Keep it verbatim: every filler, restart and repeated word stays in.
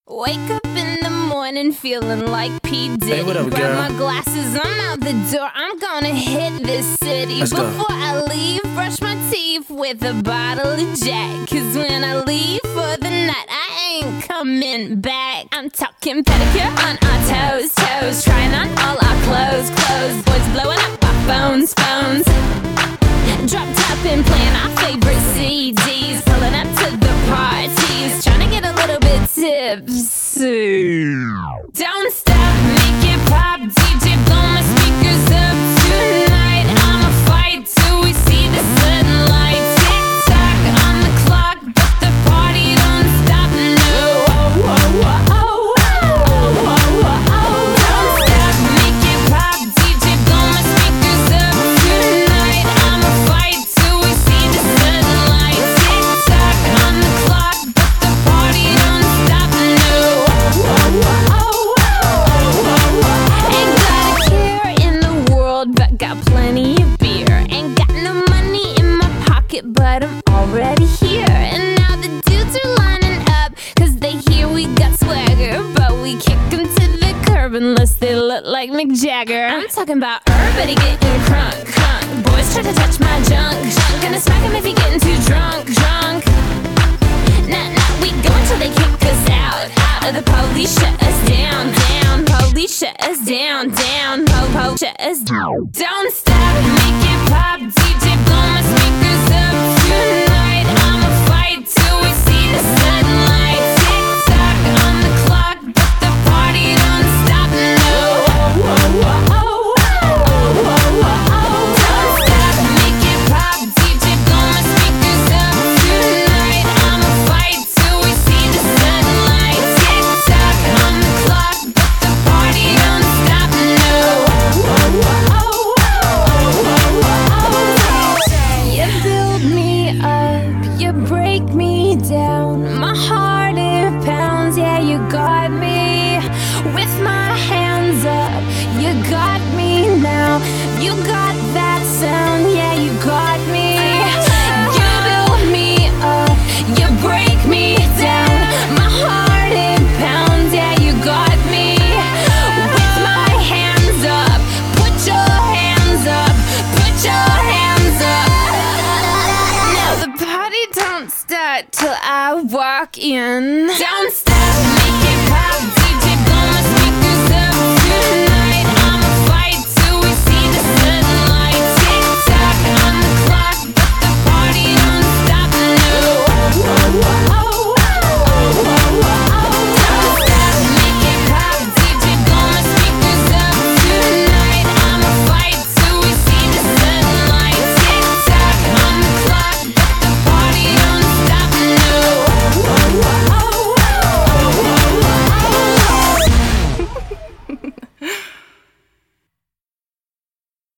Wake up in the morning feeling like P. Diddy. Hey, what up, Grab girl? my glasses, I'm out the door. I'm gonna hit this city. Let's go. Before I leave, brush my teeth with a bottle of Jack. Cause when I leave for the night, I ain't coming back. I'm talking pedicure on our toes, toes. Trying on all our clothes, clothes. Boys blowing up our phones, phones. Drop top and playing our favorite C Ds. Pulling up to the parties, trying to get a little bit tipsy. Don't stop, make it pop, D J blow my speakers up tonight. I'ma fight till we see the sunlight. Tick tock on the clock, but the party don't stop. No, oh, oh, oh, oh, oh, oh, oh, oh. Don't stop, make it pop, D J blow my speakers up tonight. I'ma fight till we see the sunlight. Tick tock on the clock, but the party don't stop. No, oh, oh, oh, oh, oh. Ain't got a care in the world, but got plenty of beer. Ain't got no money in my pocket, but I'm already here. And now the dudes are lining up, cause they hear we got swagger. But we kick them to the curb unless they look like Mick Jagger. I'm talking about everybody getting crunk, crunk. Boys try to touch my junk, junk. Gonna smack him if he getting too drunk, drunk. Nah, nah, we go until they kick us out, out. Or the police shut us down, down. Police shut us down, down. Po, po, shut us down. Don't stop, make it pop, D J blow my speakers up tonight. I'ma fight till we see the sunlight. Tick tock on the clock, but the party don't stop. No, oh, oh, oh, oh, oh, oh, oh, oh. Don't stop, make it pop, D J blow my speakers up tonight. I'ma fight till we see the sunlight. Tick tock on the clock, but the party don't stop. No, oh, oh, oh, oh, oh, oh. You build me up, you break me down. My heart it pounds, yeah, you got me. With my hands up, you got me now. You got that sound, yeah, you got me. You build me up, you break me down. My heart it pounds, yeah, you got me. With my hands up, put your hands up, put your hands up. Now the party don't start till I walk in.